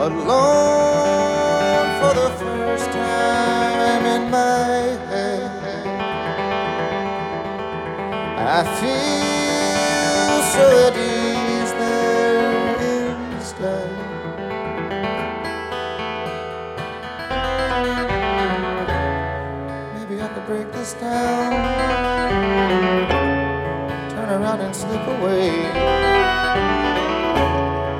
alone for the first time in my head. I feel so at ease there instead. Maybe I could break this down, turn around and slip away.